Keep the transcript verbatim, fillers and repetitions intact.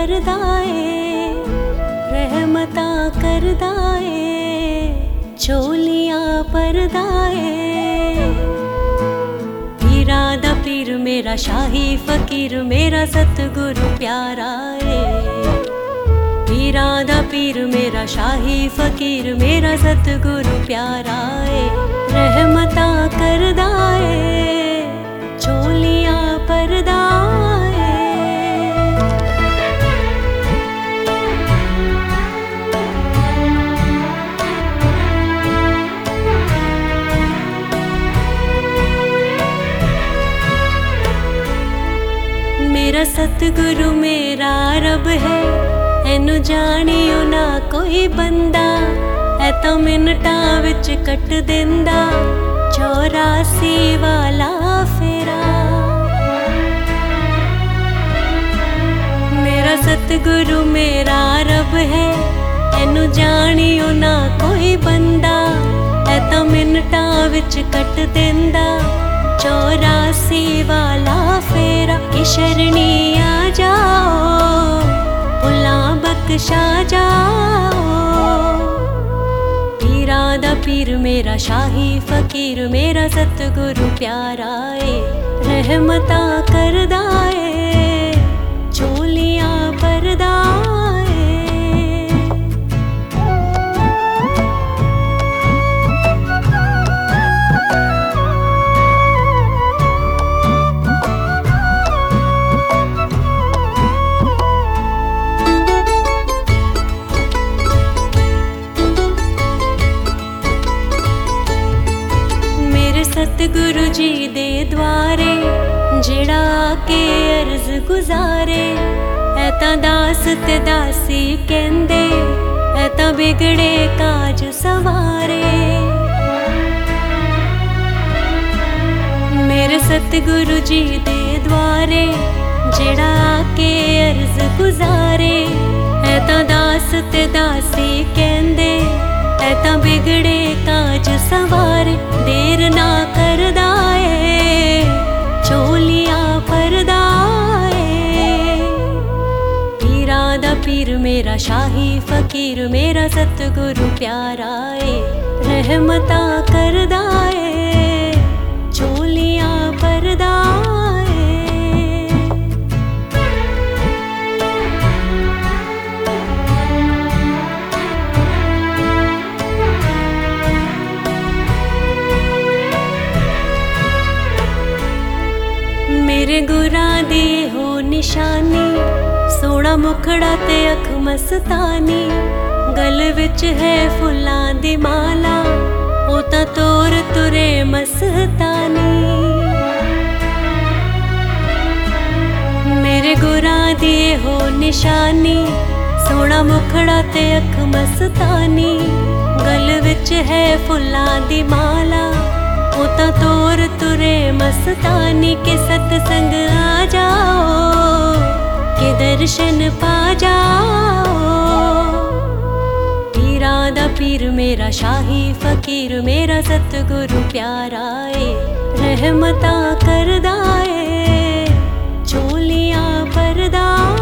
करदा ए, रहमता करदा ए, झोलियां भरदा ए। पीरां दा पीर मेरा शाही फकीर मेरा सतगुरु प्यारा ए। पीरां दा पीर मेरा शाही फकीर मेरा सतगुरु प्यारा ए। रहमता करदा ए, झोलियां भरदा ए। मेरा सतगुरु मेरा रब है, एनू जानियो ना कोई बंदा, है तां मिनटां विच कट दिंदा चौरासी वाला फेरा। मेरा सतगुरु मेरा रब है, एनू जानियो ना कोई बंदा, है तां मिनटां विच कट दिंदा चौरासी वाला फेरा। कि शरणी आ जाओ भुलां बख्शा जाओ। पीरां दा पीर मेरा शाही फकीर मेरा सतगुरु प्यारा ए। रहमता करदा ए, झोलियां भरदा ए। सतगुरु जी दे द्वारे जेड़ा आके अर्ज गुजारे, है तां दास ते दासी कहंदे, है तां बिगड़े काज सवारे। मेरे सतगुरु जी दे द्वारे जेड़ा आके अर्ज गुजारे, है तां दास ते दासी कहंदे, है तां बिगड़े काज सवारे। देर ना करदा ए, झोलियां भरदा ए। पीरां दा पीर मेरा शाही फकीर मेरा सतगुरु प्यारा ए। रहमता करदा ए, झोलियां भरदा ए। मेरे गुरां दी हो निशानी, सोना मुखड़ा ते अख मस्तानी, गल विच है फुल्लां दी माला, ओ तां तोर तुरे मस्तानी। मेरे गुरां दी हो निशानी, सोना मुखड़ा ते अख मस्तानी, गल विच है फुल्लां दी माला, ओ तां तोर तुरे मस्तानी। के सतसंग आ जाओ, के दर्शन पा जाओ। पीरां दा पीर मेरा शाही फकीर मेरा सतगुरु प्यारा ए। रहमता करदा ए, झोलियां भरदा